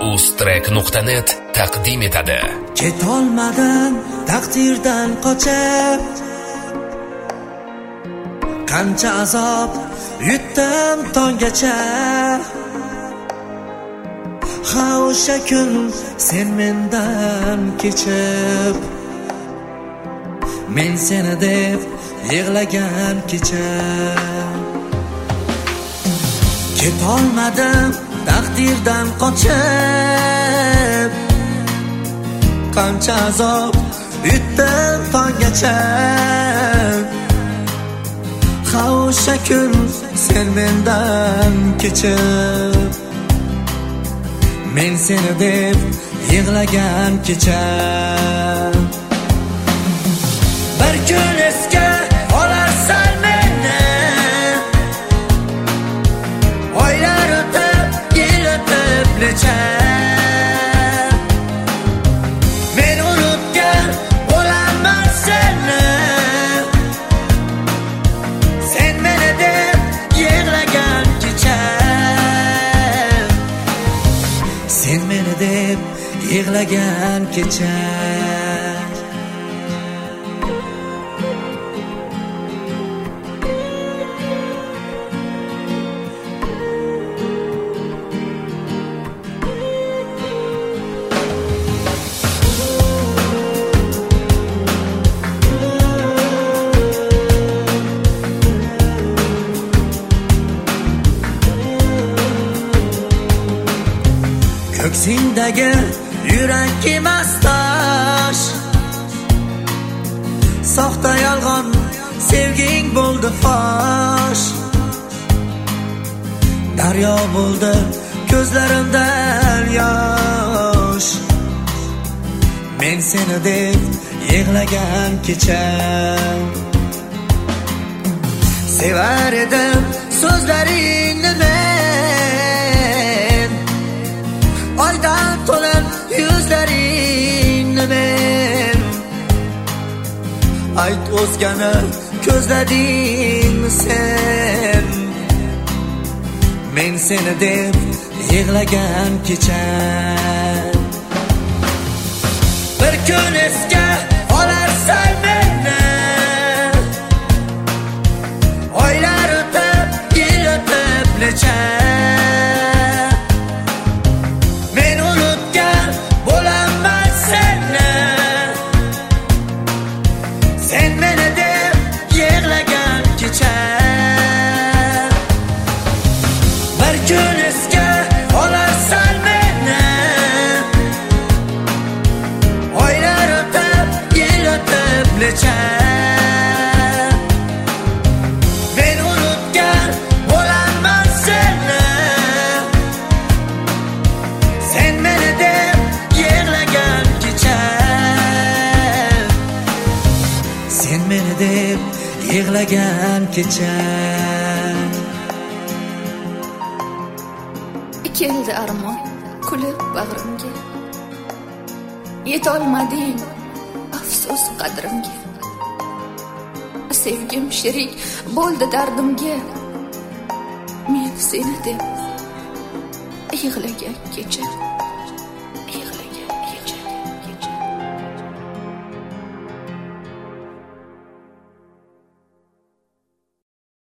ustrek.net taqdim etadi. Ketolmadim taqdirdan qochib, qancha azob yutdim tonggacha. Ha o'sha kun sen mendan kechib, men seni deb yig'lagan kecha. Ketolmadim taqdirdan qochib, qancha azob yutdim tonggacha. Ha o'sha kun sen mendan kechib, men seni deb yig'lagan kecha. Bir kun esga olarsan meni, oylar o'tib, yil o'tib necha. Men unutgan bo'laman seni, sen meni deb yig'lagan kecha. Sen meni deb yig'lagan kecha. Ko'ksingdagi yurak emas tosh, soxta yolg'on sevging bo'ldi fosh. Daryo bo'ldi ko'zlarimdan yosh, men seni deb yig'lagan kecha. Sevar edim so'zlaringni men, oydan to'lib yuzlaringni men. Ayt o'zgani ko'zladingmi sen, men seni deb yig'lagan kecha. Bir kun esga olarsan meni, oylar o'tib, yil o'tib necha. Bir kun esga olarsan meni, oylar o'tib, yil o'tib necha. Men unutgan bo'laman seni, sen meni deb yig'lagan kecha. Sen meni deb yig'lagan kecha. Keldi armon kulib bag'rimga, yetolmading afsus qadrimga. Sevgim sherik bo'ldi dardimga, men seni deb yig'lagan kecha.